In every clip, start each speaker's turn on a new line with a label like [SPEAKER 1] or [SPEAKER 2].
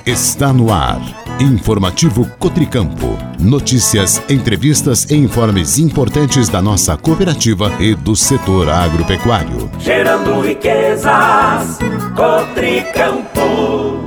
[SPEAKER 1] Está no ar. Informativo Cotricampo. Notícias, entrevistas e informes importantes da nossa cooperativa e do setor agropecuário.
[SPEAKER 2] Gerando riquezas, Cotricampo.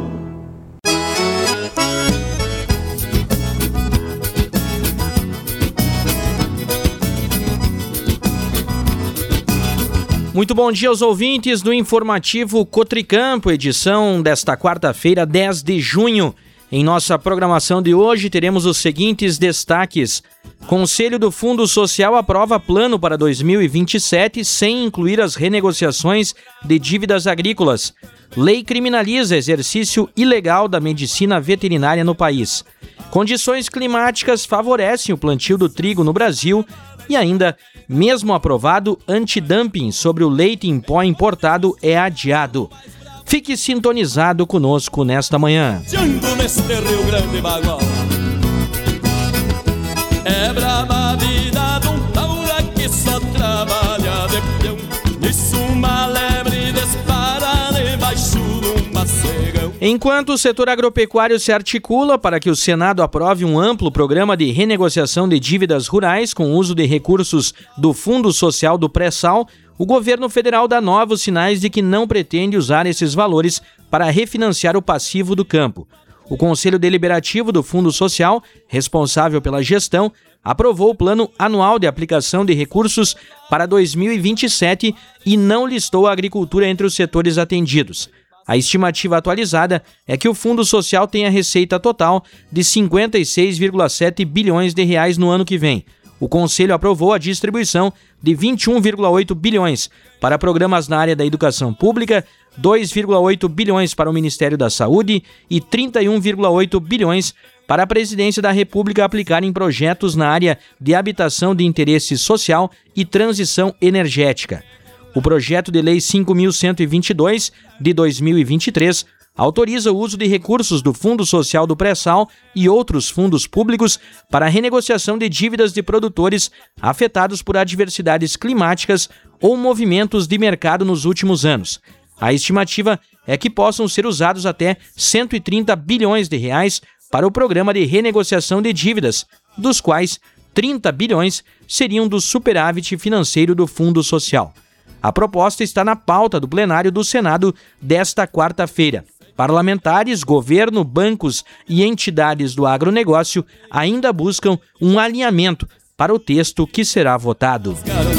[SPEAKER 3] Muito bom dia aos ouvintes do Informativo Cotricampo, edição desta quarta-feira, 10 de junho. Em nossa programação de hoje teremos os seguintes destaques. Conselho do Fundo Social aprova plano para 2027 sem incluir as renegociações de dívidas agrícolas. Lei criminaliza exercício ilegal da medicina veterinária no país. Condições climáticas favorecem o plantio do trigo no Brasil. E ainda, mesmo aprovado, antidumping sobre o leite em pó importado é adiado. Fique sintonizado conosco nesta manhã. É brava a vida de um taura que só trabalha de peão. Isso uma lebre dispara debaixo de um macegão. Enquanto o setor agropecuário se articula para que o Senado aprove um amplo programa de renegociação de dívidas rurais com uso de recursos do Fundo Social do Pré-Sal, o governo federal dá novos sinais de que não pretende usar esses valores para refinanciar o passivo do campo. O Conselho Deliberativo do Fundo Social, responsável pela gestão, aprovou o Plano Anual de Aplicação de Recursos para 2027 e não listou a agricultura entre os setores atendidos. A estimativa atualizada é que o Fundo Social tenha receita total de 56,7 bilhões de reais no ano que vem. O Conselho aprovou a distribuição de 21,8 bilhões para programas na área da educação pública, 2,8 bilhões para o Ministério da Saúde e 31,8 bilhões para a Presidência da República aplicar em projetos na área de habitação de interesse social e transição energética. O projeto de lei 5.122, de 2023, autoriza o uso de recursos do Fundo Social do Pré-Sal e outros fundos públicos para a renegociação de dívidas de produtores afetados por adversidades climáticas ou movimentos de mercado nos últimos anos. A estimativa é que possam ser usados até 130 bilhões de reais para o programa de renegociação de dívidas, dos quais 30 bilhões seriam do superávit financeiro do Fundo Social. A proposta está na pauta do plenário do Senado desta quarta-feira. Parlamentares, governo, bancos e entidades do agronegócio ainda buscam um alinhamento para o texto que será votado.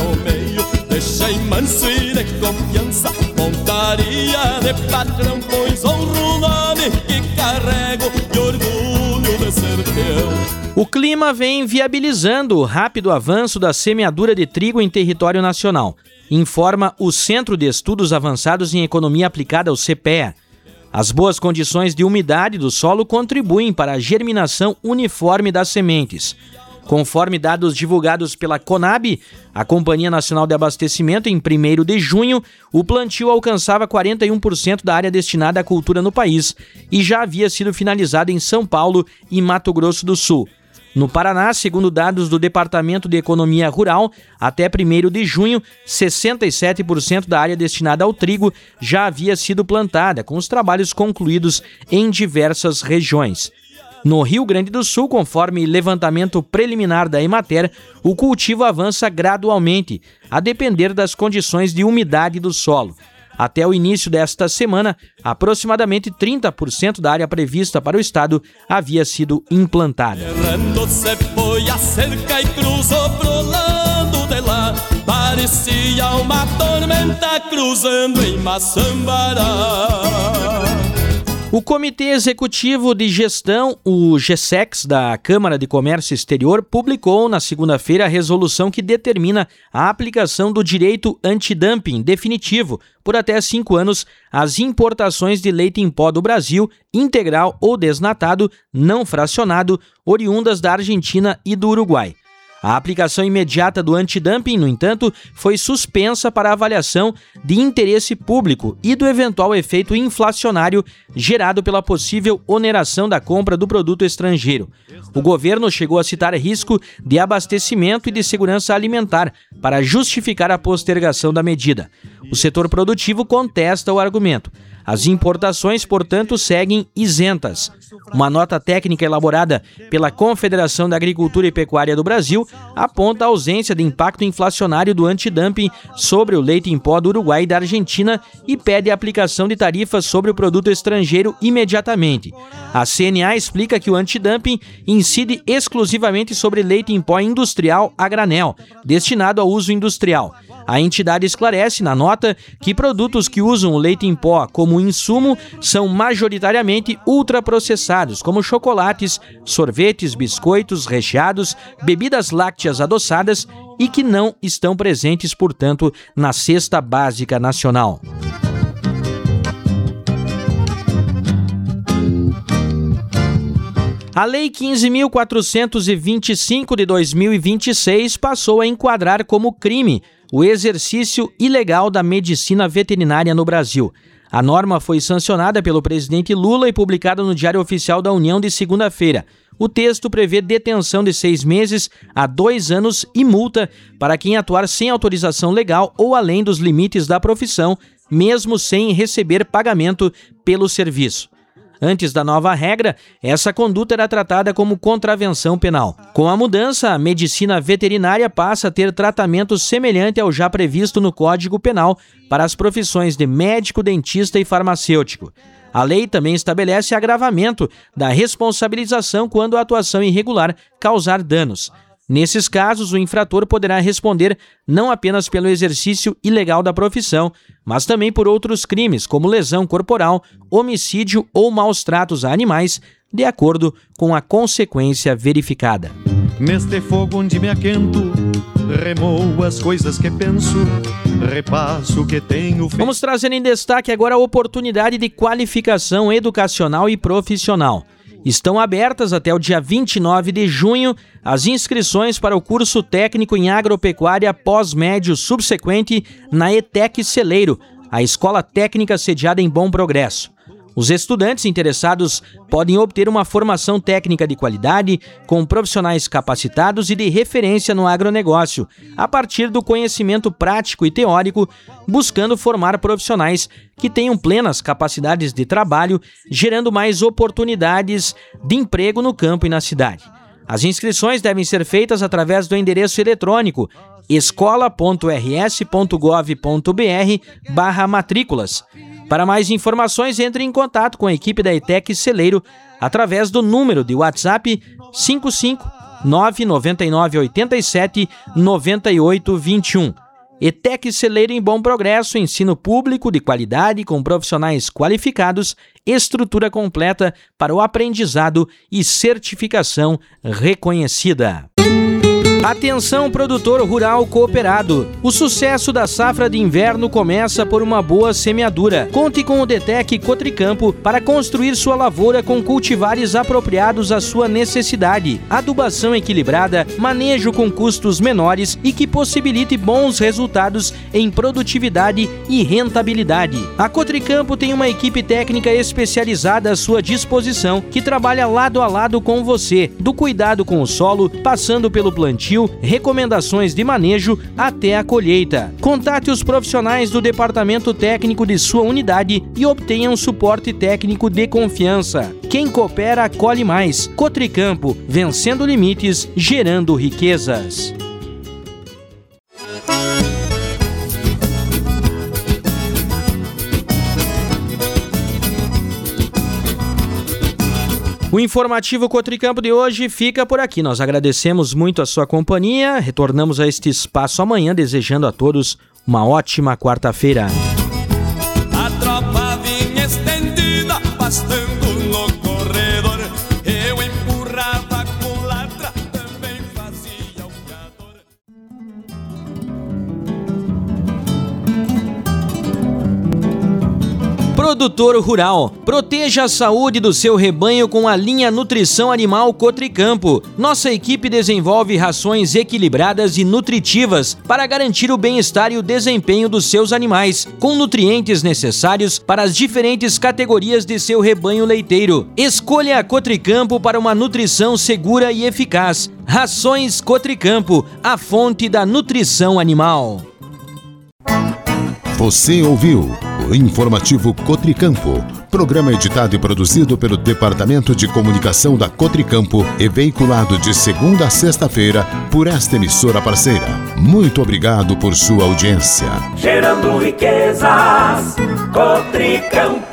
[SPEAKER 3] O clima vem viabilizando o rápido avanço da semeadura de trigo em território nacional, informa o Centro de Estudos Avançados em Economia Aplicada, o CPEA. As boas condições de umidade do solo contribuem para a germinação uniforme das sementes. Conforme dados divulgados pela Conab, a Companhia Nacional de Abastecimento, em 1º de junho, o plantio alcançava 41% da área destinada à cultura no país e já havia sido finalizado em São Paulo e Mato Grosso do Sul. No Paraná, segundo dados do Departamento de Economia Rural, até 1º de junho, 67% da área destinada ao trigo já havia sido plantada, com os trabalhos concluídos em diversas regiões. No Rio Grande do Sul, conforme levantamento preliminar da Emater, o cultivo avança gradualmente, a depender das condições de umidade do solo. Até o início desta semana, aproximadamente 30% da área prevista para o estado havia sido implantada. Parecia uma tormenta cruzando em Maçambará. O Comitê Executivo de Gestão, o GESEX, da Câmara de Comércio Exterior, publicou na segunda-feira a resolução que determina a aplicação do direito antidumping definitivo por até 5 anos às importações de leite em pó do Brasil, integral ou desnatado, não fracionado, oriundas da Argentina e do Uruguai. A aplicação imediata do antidumping, no entanto, foi suspensa para avaliação de interesse público e do eventual efeito inflacionário gerado pela possível oneração da compra do produto estrangeiro. O governo chegou a citar risco de abastecimento e de segurança alimentar para justificar a postergação da medida. O setor produtivo contesta o argumento. As importações, portanto, seguem isentas. Uma nota técnica elaborada pela Confederação da Agricultura e Pecuária do Brasil aponta a ausência de impacto inflacionário do antidumping sobre o leite em pó do Uruguai e da Argentina e pede a aplicação de tarifas sobre o produto estrangeiro imediatamente. A CNA explica que o antidumping incide exclusivamente sobre leite em pó industrial a granel, destinado ao uso industrial. A entidade esclarece na nota que produtos que usam o leite em pó como insumo são majoritariamente ultraprocessados, como chocolates, sorvetes, biscoitos, recheados, bebidas lácteas adoçadas e que não estão presentes, portanto, na cesta básica nacional. A Lei 15.425 de 2026 passou a enquadrar como crime o exercício ilegal da medicina veterinária no Brasil. A norma foi sancionada pelo presidente Lula e publicada no Diário Oficial da União de segunda-feira. O texto prevê detenção de 6 meses a 2 anos e multa para quem atuar sem autorização legal ou além dos limites da profissão, mesmo sem receber pagamento pelo serviço. Antes da nova regra, essa conduta era tratada como contravenção penal. Com a mudança, a medicina veterinária passa a ter tratamento semelhante ao já previsto no Código Penal para as profissões de médico, dentista e farmacêutico. A lei também estabelece agravamento da responsabilização quando a atuação irregular causar danos. Nesses casos, o infrator poderá responder não apenas pelo exercício ilegal da profissão, mas também por outros crimes, como lesão corporal, homicídio ou maus-tratos a animais, de acordo com a consequência verificada.
[SPEAKER 4] Neste fogo onde me aquento, remoo as coisas que penso, repasso o que tenho feito.
[SPEAKER 3] Vamos trazer em destaque agora a oportunidade de qualificação educacional e profissional. Estão abertas até o dia 29 de junho as inscrições para o curso técnico em agropecuária pós-médio subsequente na ETEC Celeiro, a escola técnica sediada em Bom Progresso. Os estudantes interessados podem obter uma formação técnica de qualidade, com profissionais capacitados e de referência no agronegócio, a partir do conhecimento prático e teórico, buscando formar profissionais que tenham plenas capacidades de trabalho, gerando mais oportunidades de emprego no campo e na cidade. As inscrições devem ser feitas através do endereço eletrônico escola.rs.gov.br/matrículas. Para mais informações, entre em contato com a equipe da ETEC Celeiro através do número de WhatsApp 55999879821. ETEC Celeiro em Bom Progresso, ensino público de qualidade com profissionais qualificados, estrutura completa para o aprendizado e certificação reconhecida. Atenção, produtor rural cooperado! O sucesso da safra de inverno começa por uma boa semeadura. Conte com o Detec Cotricampo para construir sua lavoura com cultivares apropriados à sua necessidade, adubação equilibrada, manejo com custos menores e que possibilite bons resultados em produtividade e rentabilidade. A Cotricampo tem uma equipe técnica especializada à sua disposição que trabalha lado a lado com você, do cuidado com o solo, passando pelo plantio, recomendações de manejo até a colheita. Contate os profissionais do departamento técnico de sua unidade e obtenha um suporte técnico de confiança. Quem coopera, colhe mais. Cotricampo, vencendo limites, gerando riquezas. O informativo Cotricampo de hoje fica por aqui. Nós agradecemos muito a sua companhia. Retornamos a este espaço amanhã, desejando a todos uma ótima quarta-feira.
[SPEAKER 2] A tropa vinha estendida, pastando no corredor. Eu empurrava com latra, também fazia o fiador.
[SPEAKER 3] Produtor rural, proteja a saúde do seu rebanho com a linha Nutrição Animal Cotricampo. Nossa equipe desenvolve rações equilibradas e nutritivas para garantir o bem-estar e o desempenho dos seus animais, com nutrientes necessários para as diferentes categorias de seu rebanho leiteiro. Escolha a Cotricampo para uma nutrição segura e eficaz. Rações Cotricampo, a fonte da nutrição animal.
[SPEAKER 1] Você ouviu o Informativo Cotricampo. Programa editado e produzido pelo Departamento de Comunicação da Cotricampo e veiculado de segunda a sexta-feira por esta emissora parceira. Muito obrigado por sua audiência.
[SPEAKER 5] Gerando riquezas, Cotricampo.